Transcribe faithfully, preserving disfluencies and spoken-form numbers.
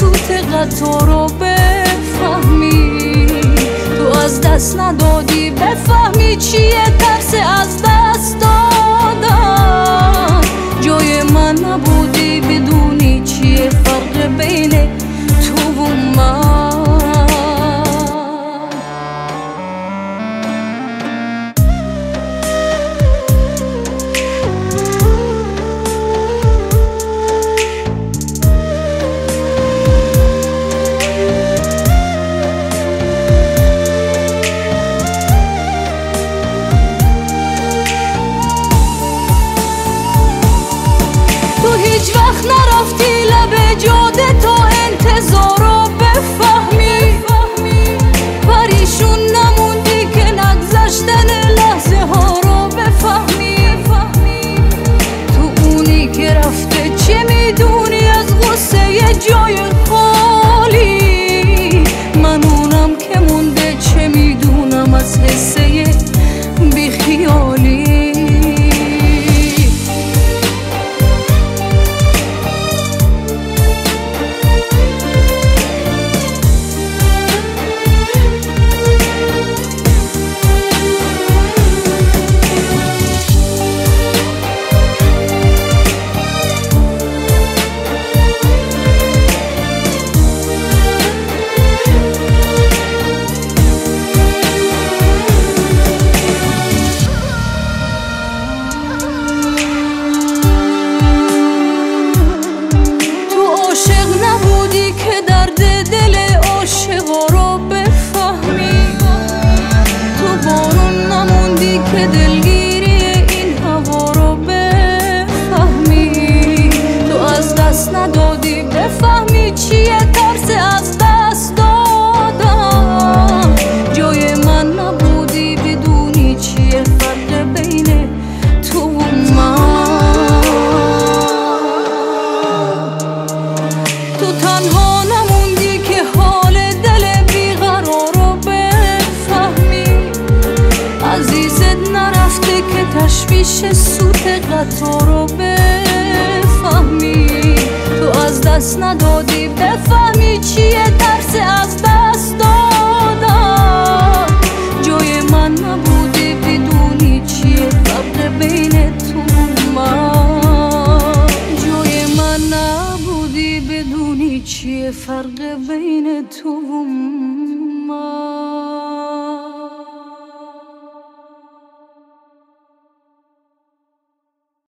سوت قطار رو بفهمی. تو از دست ندادی بفهمی چیه ترس از دست دادن. جای من نبودی بدونی چیه فرق بین تو و من. هیچ وقت نرفتی لب جاده تا انتظار رو بفهمی. پریشون نموندی که نگذشتن لحظه ها رو بفهمی. تو اونی که رفته چه میدونی از غصه یه جای خالی. من اونم که مونده چه میدونم از حسه بیخیالی. دلگیری این هوا رو بفهمی. تو از دست ندادی بفهمی چیه ترس از دست دادن. جای من نبودی بدونی چیه فرق بین تو و من. تو تنها نموندی که حال دل بیقرار رو بفهمی. عزیزت نرفته که تشویش سوت قطار رو بفهمی. تو از دست ندادی بفهمی چیه ترس از دست دادن. جای من نبودی بدونی چیه فرق بین تو و من. جای من نبودی بدونی چیه فرق بین تو و من.